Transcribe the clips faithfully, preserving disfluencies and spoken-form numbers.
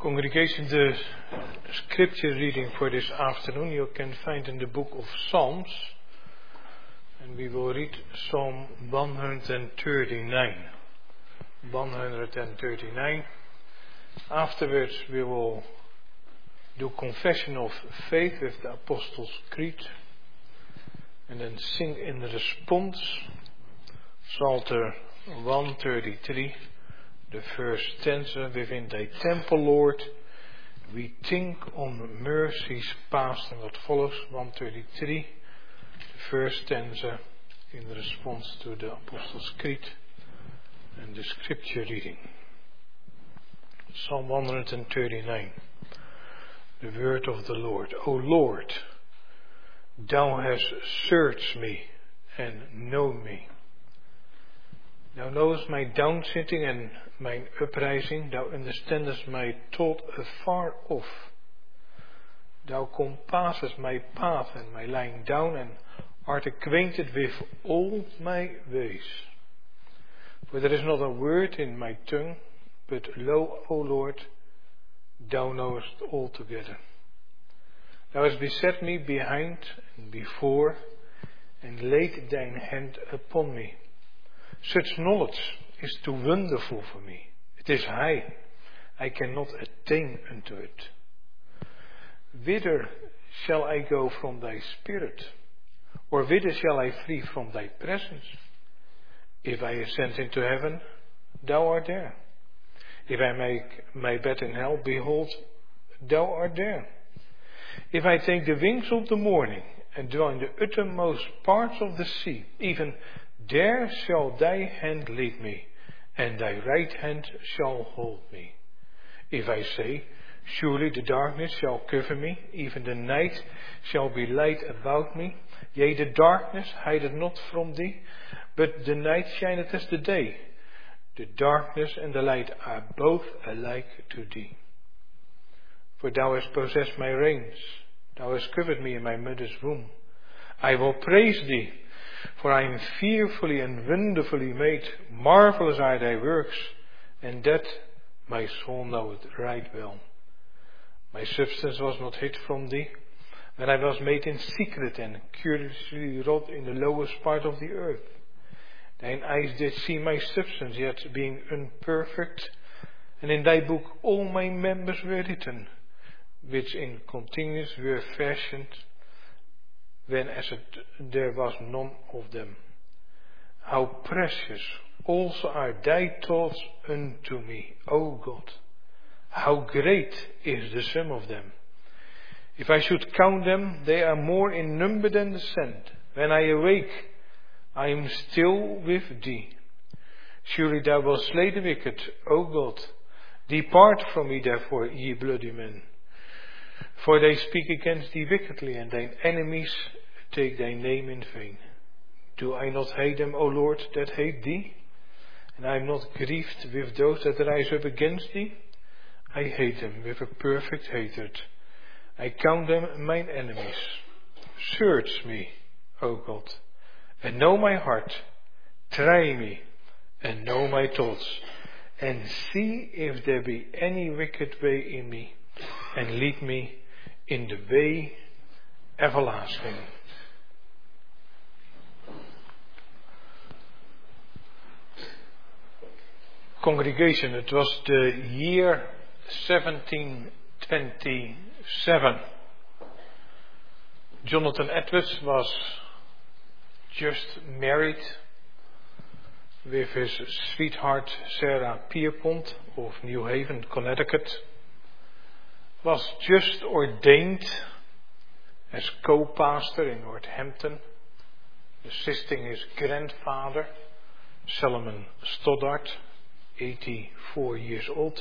Congregation, the scripture reading for this afternoon you can find in the book of Psalms, and we will read Psalm one thirty-nine. one thirty-nine. Afterwards we will do confession of faith with the Apostles' Creed, and then sing in response Psalter one thirty-three. The first stanza, within thy temple, Lord, we think on mercies past, and what follows, one thirty-three, the first stanza in response to the Apostles' Creed and the scripture reading. Psalm one thirty-nine, the word of the Lord. O Lord, thou hast searched me and known me. Thou knowest my downsitting and mine uprising. Thou understandest my thought afar off. Thou compassest my path and my lying down, and art acquainted with all my ways. For there is not a word in my tongue, but lo, O Lord, thou knowest altogether. Thou hast beset me behind and before, and laid thine hand upon me. Such knowledge is too wonderful for me. It is high. I cannot attain unto it. Whither shall I go from thy spirit? Or whither shall I flee from thy presence? If I ascend into heaven, thou art there. If I make my bed in hell, behold, thou art there. If I take the wings of the morning and dwell in the uttermost parts of the sea, even there shall thy hand lead me, and thy right hand shall hold me. If I say, surely the darkness shall cover me, even the night shall be light about me. Yea, the darkness hideth not from thee, but the night shineth as the day. The darkness and the light are both alike to thee. For thou hast possessed my reins, thou hast covered me in my mother's womb. I will praise thee, for I am fearfully and wonderfully made. Marvelous are thy works, and that my soul knoweth right well. My substance was not hid from thee, when I was made in secret and curiously wrought in the lowest part of the earth. Thine eyes did see my substance, yet being imperfect, and in thy book all my members were written, which in continuance were fashioned, when as it, there was none of them. How precious also are thy thoughts unto me, O God! How great is the sum of them! If I should count them, they are more in number than the sand. When I awake, I am still with thee. Surely thou wilt slay the wicked, O God. Depart from me therefore, ye bloody men. For they speak against thee wickedly, and thine enemies take thy name in vain. Do I not hate them, O Lord, that hate thee? And I am not grieved with those that rise up against thee? I hate them with a perfect hatred. I count them mine enemies. Search me, O God, and know my heart. Try me, and know my thoughts, and see if there be any wicked way in me, and lead me in the way everlasting. Congregation, it was the year seventeen twenty-seven. Jonathan Edwards was just married with his sweetheart Sarah Pierpont of New Haven, Connecticut. Was just ordained as co-pastor in Northampton, assisting his grandfather, Solomon Stoddard, eighty-four years old.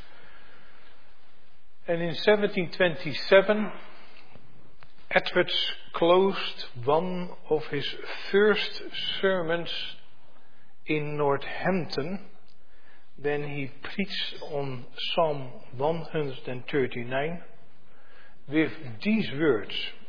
And in seventeen twenty-seven, Edwards closed one of his first sermons in Northampton when he preached on Psalm one thirty-nine with these words: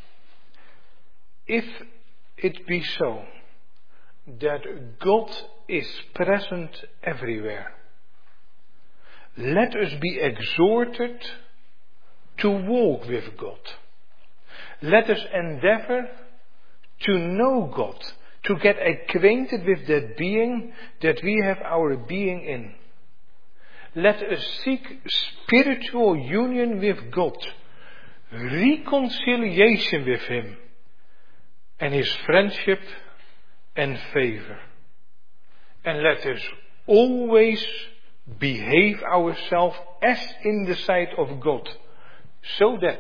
If it be so that God is present everywhere, let us be exhorted to walk with God. Let us endeavor to know God, to get acquainted with that being that we have our being in. Let us seek spiritual union with God, reconciliation with Him, and His friendship and favor. And let us always behave ourselves as in the sight of God, so that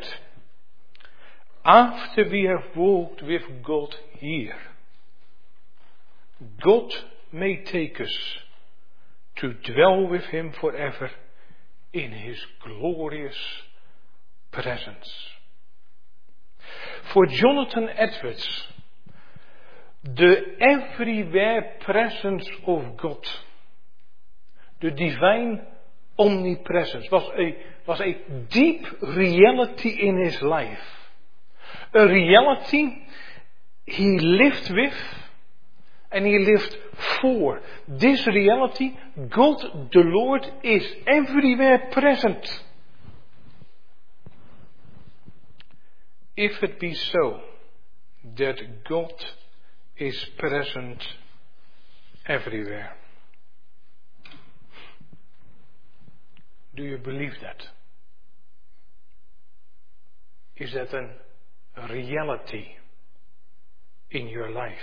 after we have walked with God here, God may take us to dwell with Him forever in His glorious presence. For Jonathan Edwards, the everywhere presence of God, the divine omnipresence, was a, was a deep reality in his life. A reality he lived with and he lived for. This reality, God the Lord is everywhere present. If it be so that God is present everywhere, do you believe that? Is that an, a reality in your life?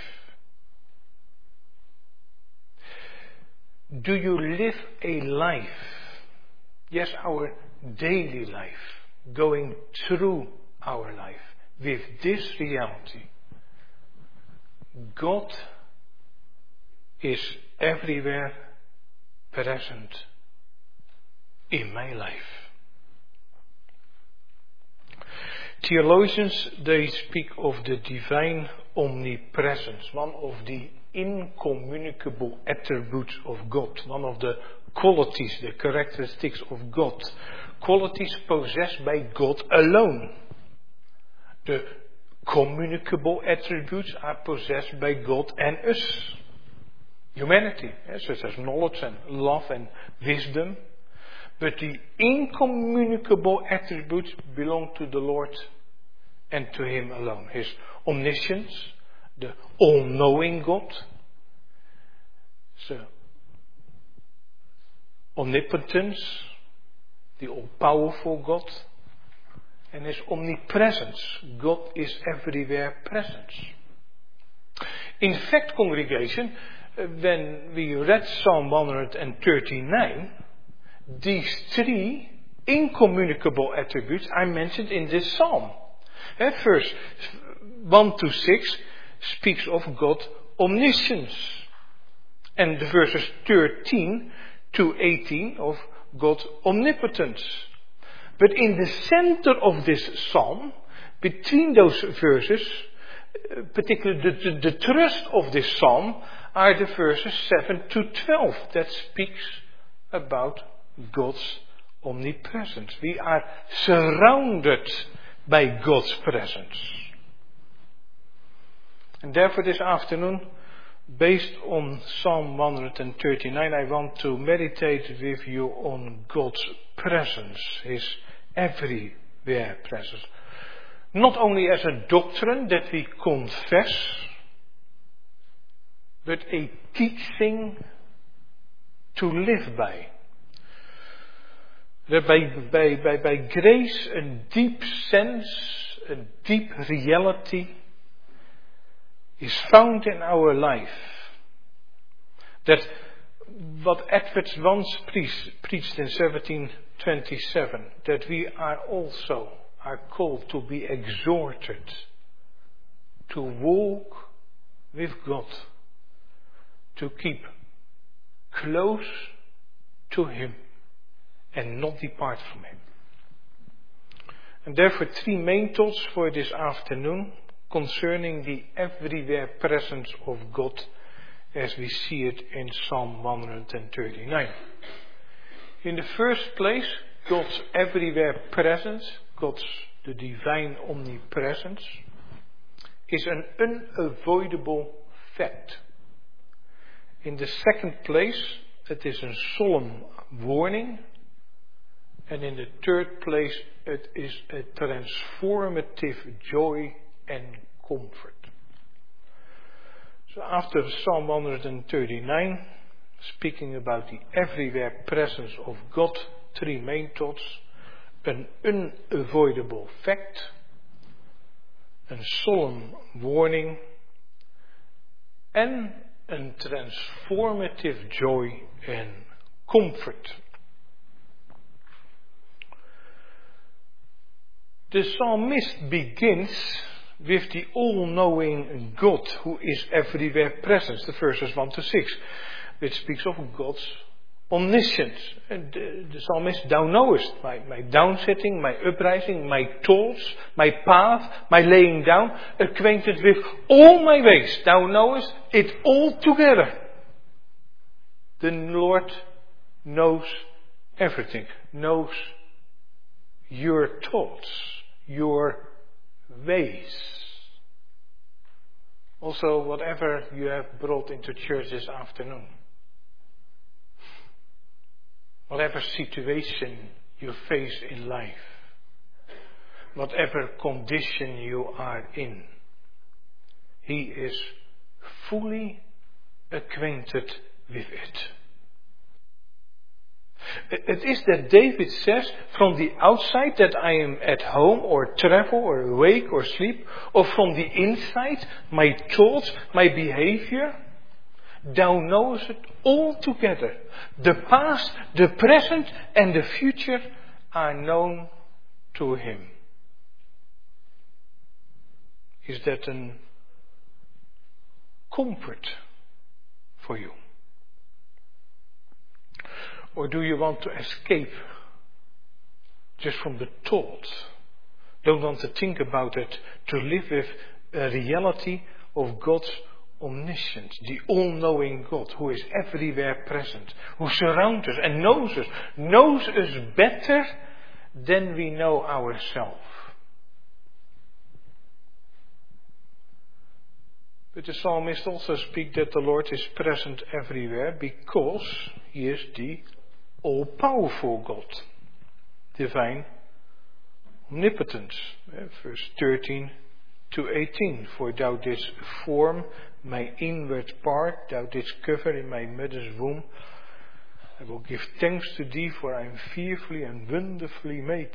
Do you live a life, yes, our daily life, going through our life with this reality? God is everywhere present in my life. Theologians, they speak of the divine omnipresence, one of the incommunicable attributes of God, one of the qualities, the characteristics of God, qualities possessed by God alone. The communicable attributes are possessed by God and us, humanity, such as knowledge and love and wisdom. But the incommunicable attributes belong to the Lord and to Him alone. His omniscience, the all-knowing God, the omnipotence, the all-powerful God, and His omnipresence. God is everywhere present. In fact, congregation, when we read Psalm one thirty-nine, these three incommunicable attributes are mentioned in this psalm. At verse one to six speaks of God's omniscience. And the verses thirteen to eighteen of God's omnipotence. But in the center of this psalm, between those verses, particularly the, the, the thrust of this psalm, are the verses seven to twelve that speaks about God's omnipresence. We are surrounded by God's presence. And therefore this afternoon, based on Psalm one thirty-nine, I want to meditate with you on God's presence, His everywhere presence. Not only as a doctrine that we confess, but a teaching to live by. That by, by, by, by grace, a deep sense, a deep reality is found in our life. That what Edwards once preached, preached in seventeen twenty-seven, that we are also are called to be exhorted to walk with God, to keep close to Him and not depart from Him. And therefore three main thoughts for this afternoon concerning the everywhere presence of God as we see it in Psalm one thirty-nine. In the first place, God's everywhere presence, God's the divine omnipresence, is an unavoidable fact. In the second place, it is a solemn warning And in the third place, it is a transformative joy and comfort. So after Psalm one thirty-nine, speaking about the everywhere presence of God, three main thoughts: an unavoidable fact, a solemn warning, and a transformative joy and comfort. The psalmist begins with the all-knowing God who is everywhere present, the verses one to six, which speaks of God's omniscience. And the, the psalmist, thou knowest my, my downsitting, my uprising, my thoughts, my path, my laying down, acquainted with all my ways. Thou knowest it all together. The Lord knows everything, knows your thoughts, your ways. Also, whatever you have brought into church this afternoon. Whatever situation you face in life. Whatever condition you are in. He is fully acquainted with it. It is that David says from the outside that I am at home or travel or awake or sleep, or from the inside, my thoughts, my behavior, thou knowest it all together. The past, the present and the future are known to him. Is that a comfort for you? Or do you want to escape just from the thoughts? Don't want to think about it, to live with a reality of God's omniscience, the all-knowing God who is everywhere present, who surrounds us and knows us, knows us better than we know ourselves. But the psalmist also speaks that the Lord is present everywhere because he is the all-powerful God, divine omnipotence. Verse thirteen to eighteen. For thou didst form my inward part, thou didst cover in my mother's womb. I will give thanks to thee, for I am fearfully and wonderfully made.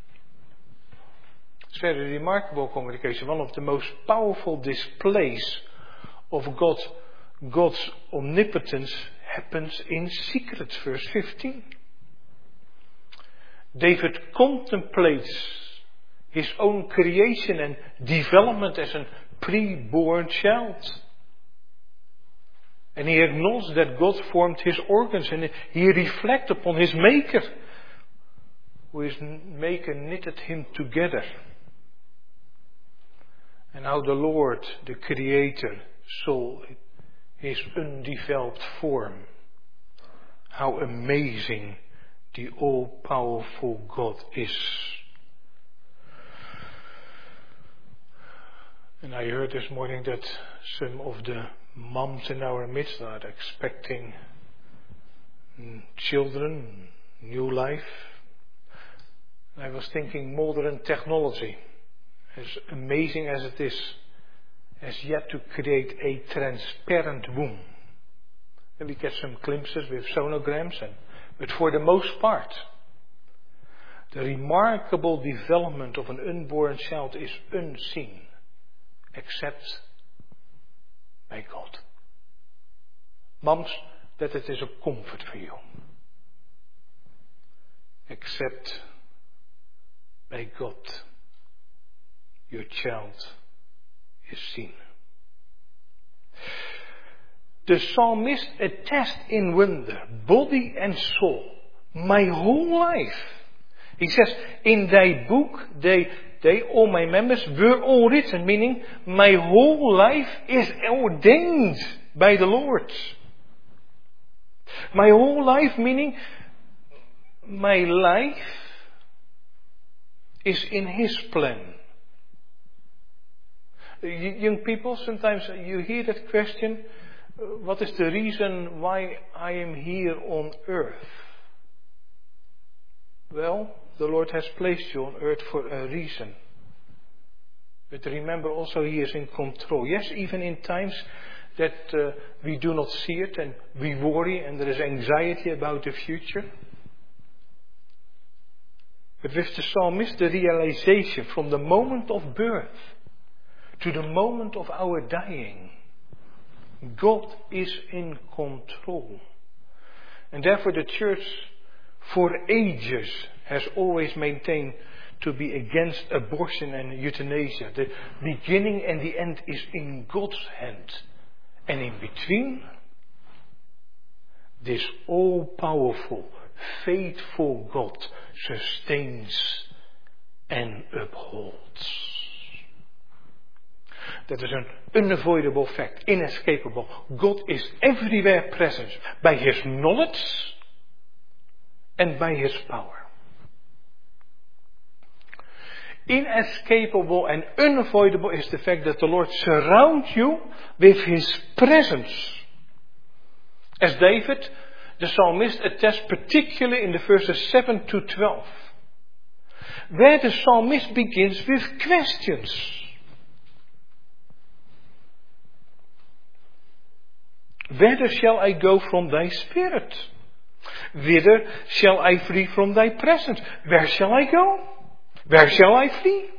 It's very remarkable, congregation. One of the most powerful displays of God, God's omnipotence happens in secret, verse fifteen. David contemplates his own creation and development as a pre-born child. And he acknowledges that God formed his organs, and he reflects upon his maker, who his maker knitted him together. And how the Lord, the Creator, saw his undeveloped form. How amazing the all-powerful God is. And I heard this morning that some of the moms in our midst are expecting children, new life. I was thinking modern technology, as amazing as it is, has yet to create a transparent womb. And we get some glimpses with sonograms, and, but for the most part, the remarkable development of an unborn child is unseen, except by God. Moms, that it is a comfort for you. Except by God, your child is seen. The psalmist attests in wonder, body and soul, my whole life. He says, in thy book, they, they, all my members, were all written, meaning my whole life is ordained by the Lord. My whole life, meaning my life is in His plan. Young people, sometimes you hear that question, what is the reason why I am here on earth? Well, the Lord has placed you on earth for a reason. But remember also He is in control. Yes, even in times that uh, we do not see it and we worry and there is anxiety about the future. But with the psalmist, the realization from the moment of birth to the moment of our dying, God is in control. And therefore the church for ages has always maintained to be against abortion and euthanasia. The beginning and the end is in God's hand. And in between, this all-powerful, faithful God sustains and upholds. That is an unavoidable fact, inescapable. God is everywhere present by His knowledge and by His power. Inescapable and unavoidable is the fact that the Lord surrounds you with His presence. As David, the psalmist, attests particularly in the verses seven to twelve, where the psalmist begins with questions. Whither shall I go from thy spirit? Whither shall I flee from thy presence? Where shall I go? Where shall I flee?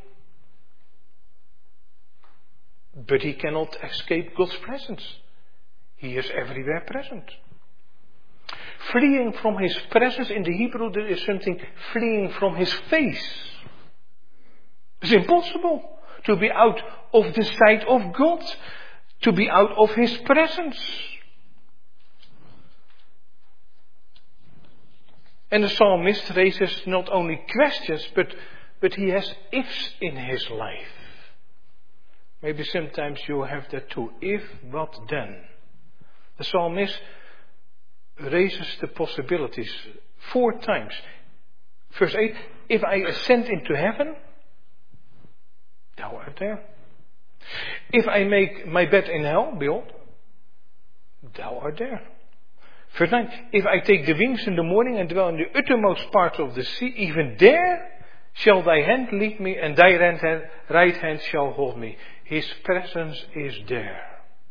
But he cannot escape God's presence. He is everywhere present. Fleeing from His presence in the Hebrew, there is something fleeing from His face. It's impossible to be out of the sight of God, to be out of His presence. And the psalmist raises not only questions, but, but he has ifs in his life. Maybe sometimes you have that too. If, what then? The psalmist raises the possibilities four times. Verse eight, if I ascend into heaven, thou art there. If I make my bed in hell, behold, thou art there. Verse nine, if I take the wings in the morning and dwell in the uttermost parts of the sea, even there shall thy hand lead me, and thy right hand shall hold me. His presence is there.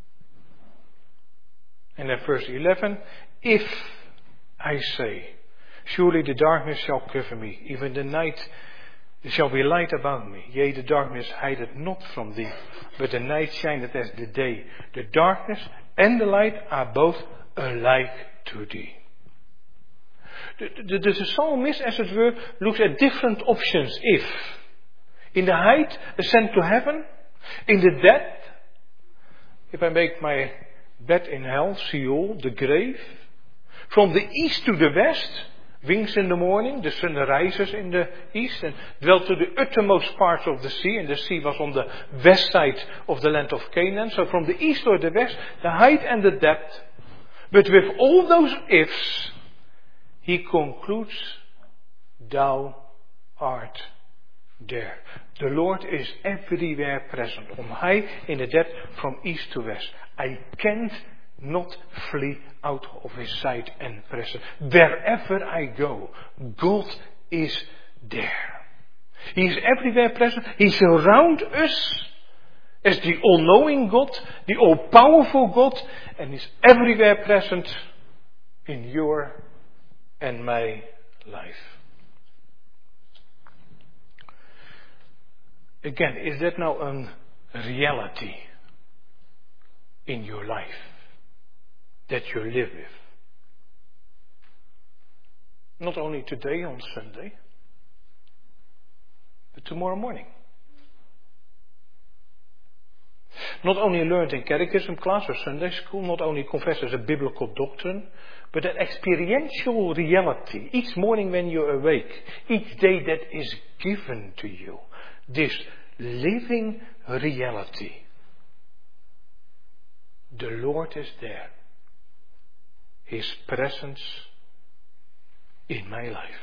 And then verse eleven, if I say, surely the darkness shall cover me, even the night shall be light about me. Yea, the darkness hideth not from thee, but the night shineth as the day. The darkness and the light are both alike to thee. The, the, the psalmist, as it were, looks at different options. If in the height, ascend to heaven. In the depth, if I make my bed in hell, Sheol, the grave. From the east to the west, wings in the morning, the sun rises in the east and dwell to the uttermost parts of the sea, and the sea was on the west side of the land of Canaan. So from the east or the west, the height and the depth. But with all those ifs, he concludes, thou art there. The Lord is everywhere present, on high, in the depth, from east to west. I can't not flee out of His sight and presence. Wherever I go, God is there. He is everywhere present. He's around us as the all-knowing God, the all-powerful God, and He's everywhere present in your and my life. Again, is that now a reality in your life that you live with? Not only today on Sunday, but tomorrow morning. Not only learned in catechism class or Sunday school, not only confessed as a biblical doctrine, but an experiential reality. Each morning when you awake, each day that is given to you. This living reality. The Lord is there. His presence in my life.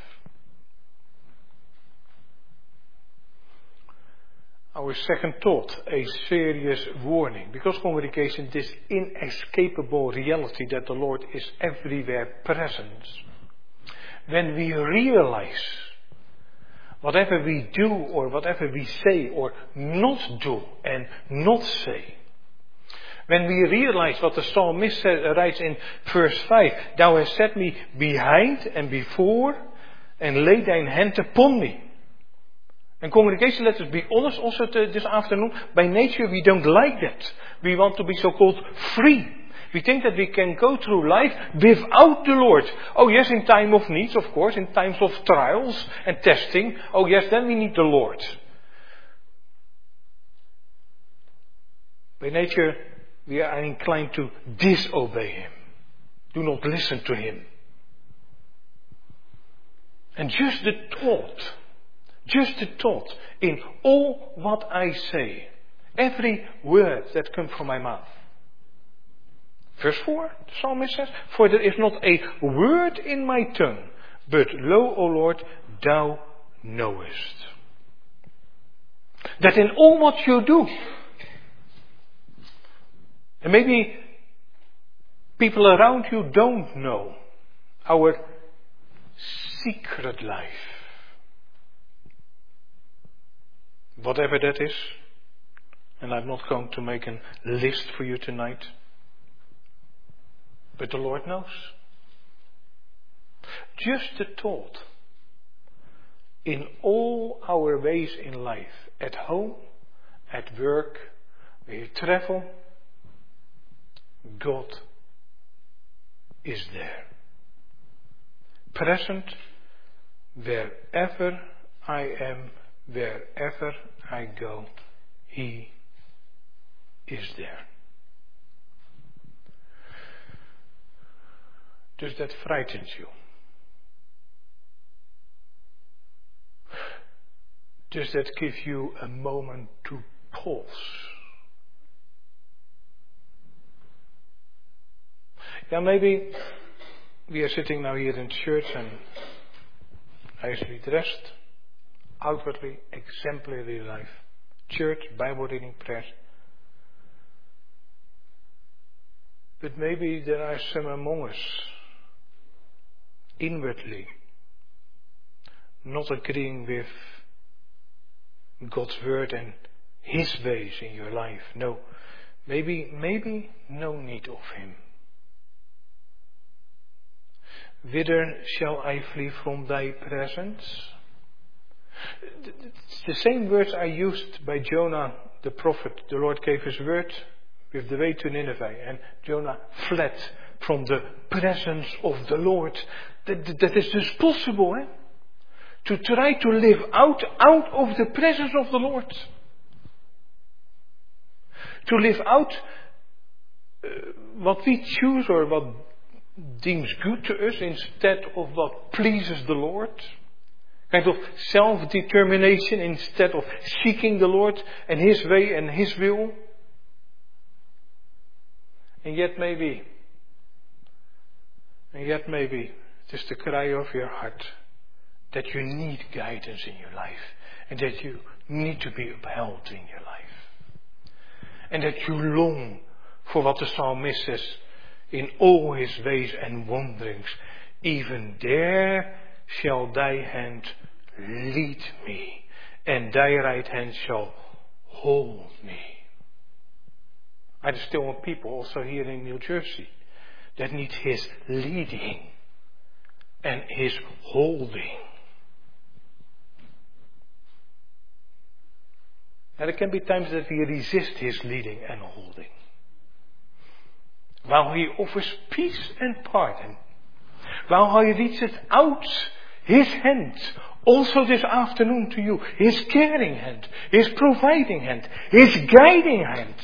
Our second thought, a serious warning. Because congregation, this inescapable reality that the Lord is everywhere present when we realize whatever we do or whatever we say or not do and not say. When we realize what the psalmist says, writes in verse five, Thou hast set me behind and before and laid thine hand upon me. And congregation, let us be honest also to this afternoon. By nature we don't like that. We want to be so-called free. We think that we can go through life without the Lord. Oh yes, in time of needs, of course, in times of trials and testing. Oh yes, then we need the Lord. By nature, we are inclined to disobey Him. Do not listen to Him. And just the thought, just the thought, in all what I say, every word that comes from my mouth. Verse four, the psalmist says, For there is not a word in my tongue, but lo, O Lord, thou knowest. That in all what you do, and maybe people around you don't know our secret life. Whatever that is, and I'm not going to make a list for you tonight, but the Lord knows. Just the thought, in all our ways in life, at home, at work, where you travel, God is there. Present wherever I am, wherever I go, He is there. Does that frighten you? Does that give you a moment to pause? Yeah, maybe we are sitting now here in church and nicely dressed, outwardly, exemplary life. Church, Bible reading, prayer. But maybe there are some among us, inwardly, not agreeing with God's word and His ways in your life. No, maybe, maybe no need of Him. Whither shall I flee from thy presence? The same words are used by Jonah the prophet. The Lord gave His word with the way to Nineveh, and Jonah fled from the presence of the Lord. That, that is just possible, eh? To try to live out, out of the presence of the Lord. To live out uh, what we choose or what seems good to us instead of what pleases the Lord. Kind of self-determination instead of seeking the Lord and His way and His will. And yet maybe, and yet maybe, it is the cry of your heart that you need guidance in your life and that you need to be upheld in your life. And that you long for what the psalmist says, in all His ways and wanderings, even there shall thy hand lead me, and thy right hand shall hold me. Are there still people also here in New Jersey that need His leading and His holding? And there can be times that we resist His leading and holding, while He offers peace and pardon, while He reaches out His hand, also this afternoon to you, His caring hand, His providing hand, His guiding hand.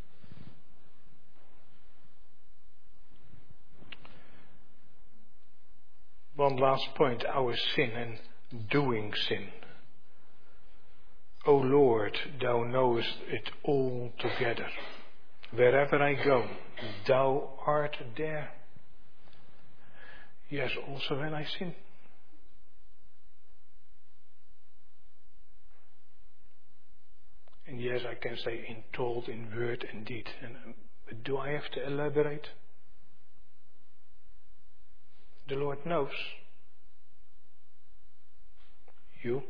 One last point, our sin and doing sin. O Lord, thou knowest it all together. Wherever I go, thou art there. Yes, also when I sin. And yes, I can say in thought, in word, and deed. And, but do I have to elaborate? The Lord knows. You?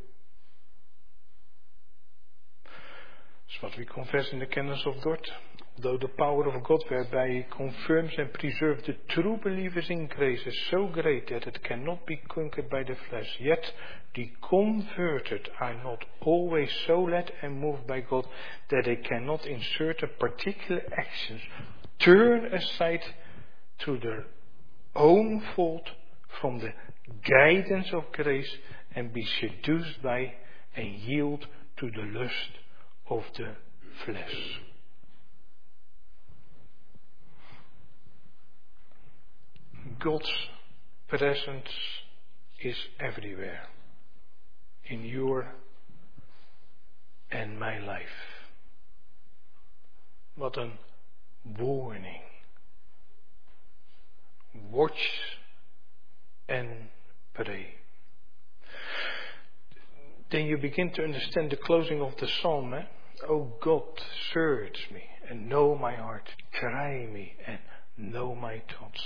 It's what we confess in the canons of Dort. Though the power of God whereby He confirms and preserves the true believers in grace is so great that it cannot be conquered by the flesh, yet the converted are not always so led and moved by God that they cannot in certain particular actions turn aside to their own fault from the guidance of grace and be seduced by and yield to the lust of the flesh. God's presence is everywhere in your and my life. What a warning. Watch and pray. Then you begin to understand the closing of the psalm. Eh? Oh God, search me and know my heart. Try me and know my thoughts.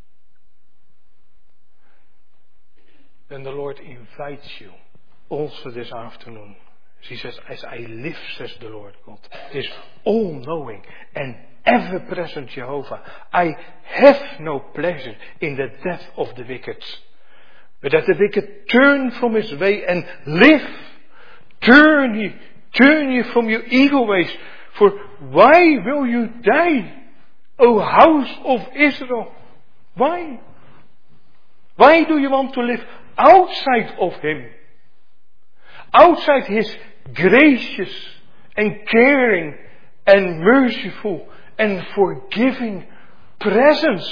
Then the Lord invites you also this afternoon. He says, as I live, says the Lord God, this all-knowing and ever-present Jehovah, I have no pleasure in the death of the wicked, but that the wicked turn from his way and live. Turn ye, turn ye from your evil ways, for why will you die, O house of Israel? Why? Why do you want to live outside of Him? Outside His gracious and caring and merciful and forgiving presence.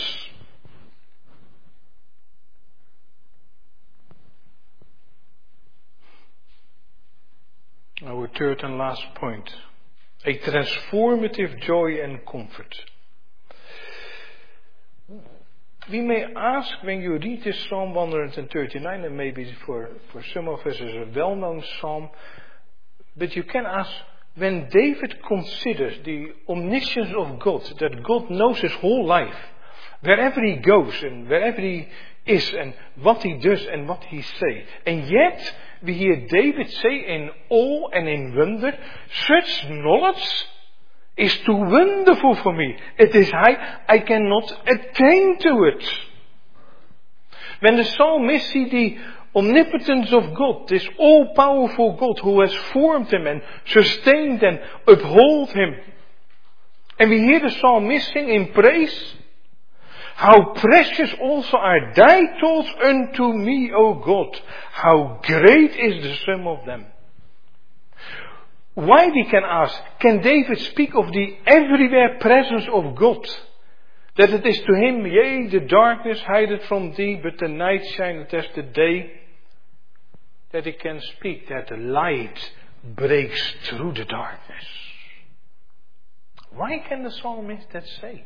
Our third and last point. A transformative joy and comfort. We may ask when you read this Psalm one thirty-nine, and maybe for, for some of us is a well-known psalm, but you can ask, when David considers the omniscience of God, that God knows his whole life, wherever he goes and wherever he is and what he does and what he says, and yet we hear David say in awe and in wonder, such knowledge is too wonderful for me. It is high, I cannot attain to it. When the psalmist see the omnipotence of God, this all-powerful God who has formed him and sustained and uphold him, and we hear the psalmist sing in praise, how precious also are thy thoughts unto me, O God. How great is the sum of them. Why, we can ask, can David speak of the everywhere presence of God? That it is to him, yea, the darkness hideth from thee, but the night shineth as the day. That he can speak that the light breaks through the darkness. Why can the psalmist that say?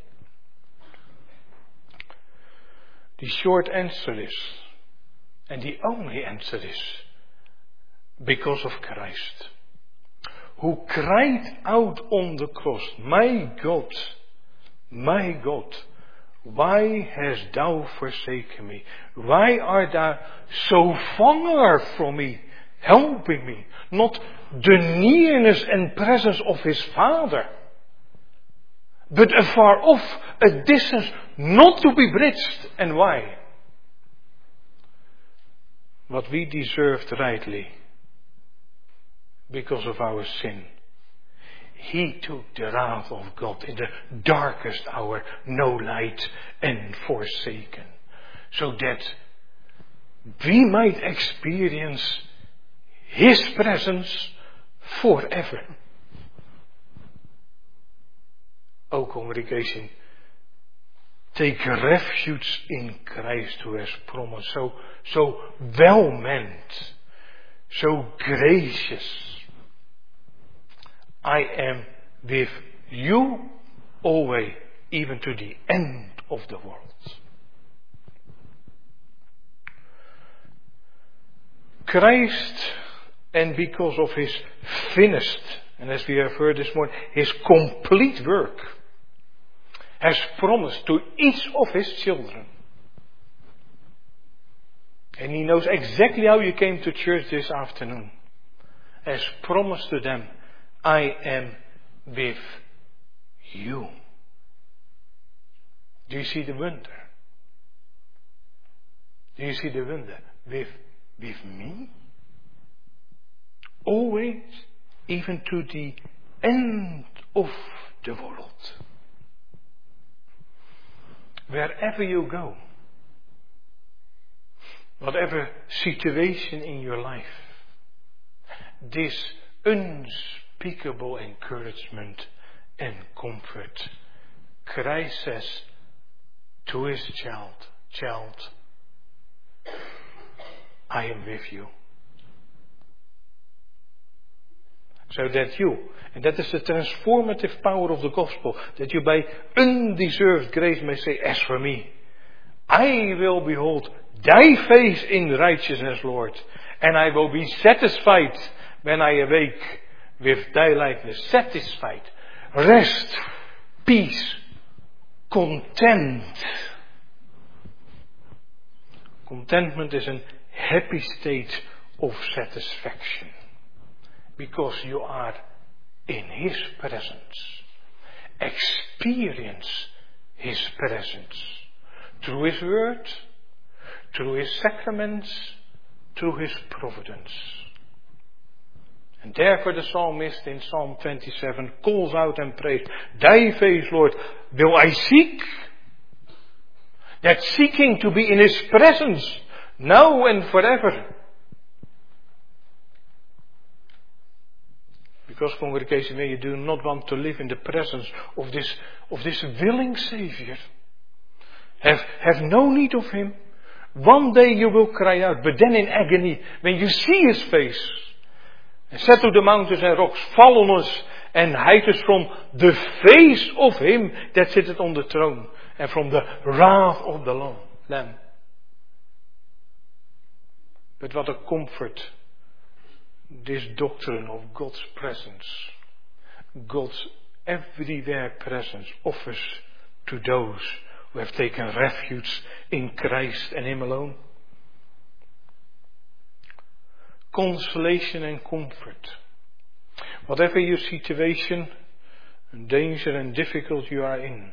The short answer is, and the only answer is, because of Christ, who cried out on the cross, my God, my God, why hast thou forsaken me? Why art thou so far from me, helping me? Not the nearness and presence of his Father, but afar off, a distance not to be bridged. And why? What we deserved rightly, because of our sin. He took the wrath of God in the darkest hour, no light and forsaken, so that we might experience His presence forever. O congregation, take refuge in Christ who has promised, so, so well meant, so gracious. I am with you always, even to the end of the world. Christ, and because of His finished, and as we have heard this morning, His complete work, has promised to each of His children And He knows exactly how you came to church this afternoon. As promised to them, I am with you. Do you see the wonder? Do you see the wonder? With, with me? Always, even to the end of the world. Wherever you go, whatever situation in your life, this unspeakable encouragement and comfort, Christ says to His child, child, I am with you. So that you, and that is the transformative power of the gospel, that you by undeserved grace may say, as for me, I will behold thy face in righteousness, Lord, and I will be satisfied when I awake with thy likeness. Satisfied, rest, peace, content. Contentment is a happy state of satisfaction. Because you are in His presence. Experience His presence. Through His word, through His sacraments, through His providence. And therefore the psalmist in Psalm twenty-seven calls out and prays, thy face, Lord, will I seek. That seeking to be in His presence, now and forever. Because, congregation, when you do not want to live in the presence of this, of this willing Savior, have, have no need of Him, one day you will cry out, but then in agony, when you see His face, and said to the mountains and rocks, fall on us and hide us from the face of Him that sitteth on the throne, and from the wrath of the Lamb. But what a comfort this doctrine of God's presence, God's everywhere presence, offers to those who have taken refuge in Christ and Him alone. Consolation and comfort. Whatever your situation, danger and difficulty you are in,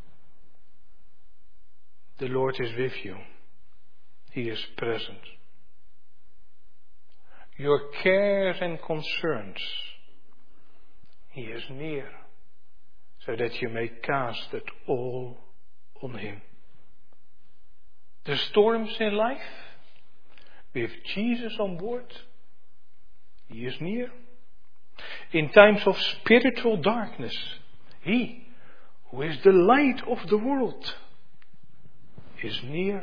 the Lord is with you. He is present. Your cares and concerns, He is near, so that you may cast it all on Him. The storms in life, with Jesus on board, He is near. In times of spiritual darkness, He, who is the light of the world, is near.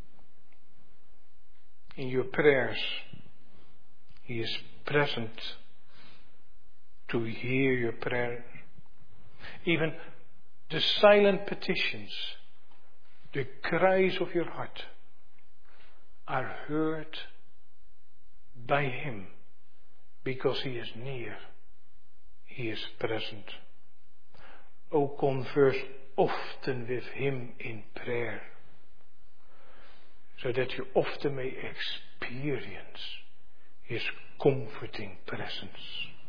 In your prayers, He is present to hear your prayer. Even the silent petitions, the cries of your heart, are heard by Him, because He is near. He is present. O converse often with Him in prayer, so that you often may experience His comforting presence.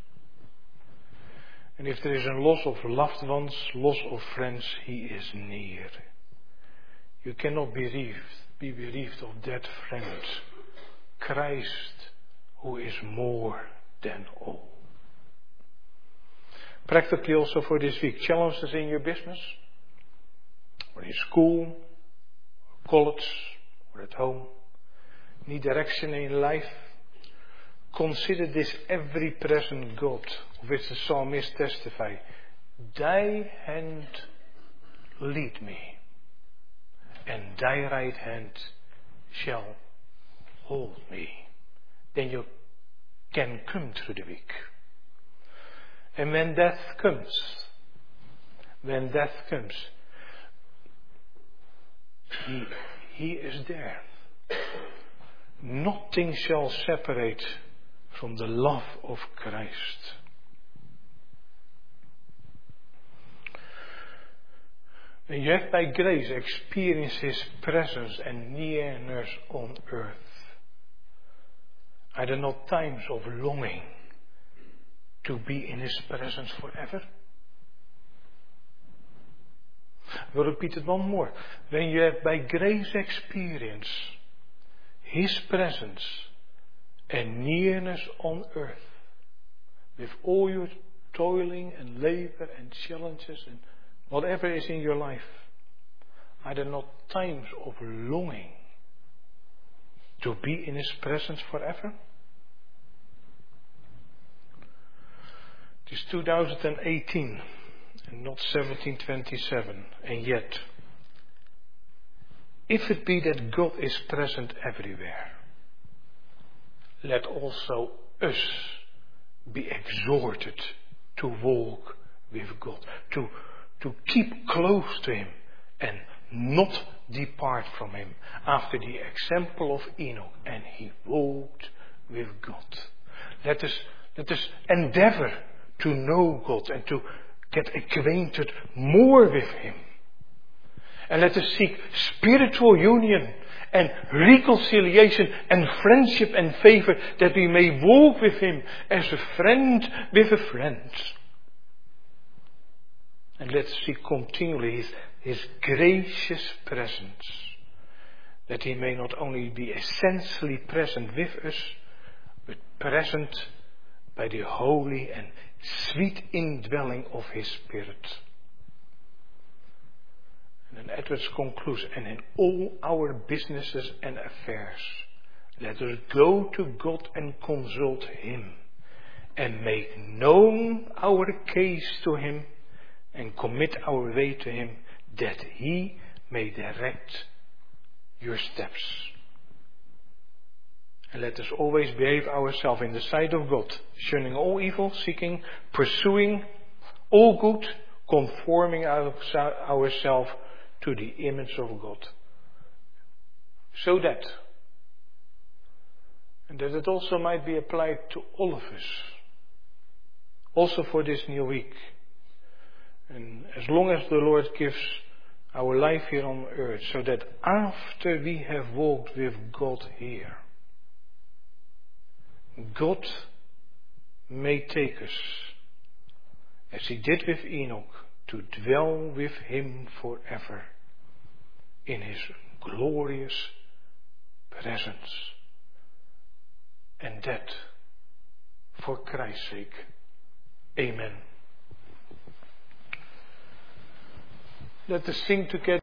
And if there is a loss of loved ones, loss of friends, He is near. You cannot be bereaved, be bereaved of that friend, Christ, who is more than all. Practically also for this week, challenges in your business, or in school, or college, or at home. Need direction in life. Consider this every present God, of which the psalmist testify. Thy hand lead me, and thy right hand shall hold me. Then you can come through the week. And when death comes, when death comes, He, he is there. Nothing shall separate from the love of Christ. When you have by grace experienced His presence and nearness on earth, Are there not times of longing to be in His presence forever? I will repeat it one more. When you have by grace experience His presence and nearness on earth, with all your toiling and labor and challenges and whatever is in your life, are there not times of longing to be in His presence forever? It is two thousand eighteen and not seventeen twenty-seven, and yet, if it be that God is present everywhere, let also us be exhorted to walk with God, to, to keep close to Him and not depart from Him, after the example of Enoch, and he walked with God. Let us, let us endeavor to know God and to get acquainted more with Him. And let us seek spiritual union and reconciliation and friendship and favor, that we may walk with Him as a friend with a friend. And let's seek continually His, His gracious presence, that He may not only be essentially present with us, but present by the holy and sweet indwelling of His Spirit. And then Edwards concludes, and in all our businesses and affairs, let us go to God and consult Him, and make known our case to Him, and commit our way to Him, that He may direct your steps. And let us always behave ourselves in the sight of God, shunning all evil, seeking, pursuing all good, conforming our, ourselves to the image of God. So that, and that it also might be applied to all of us, also for this new week. And as long as the Lord gives our life here on earth, so that after we have walked with God here, God may take us, as He did with Enoch, to dwell with Him forever in His glorious presence. And that for Christ's sake. Amen. Let us sing together.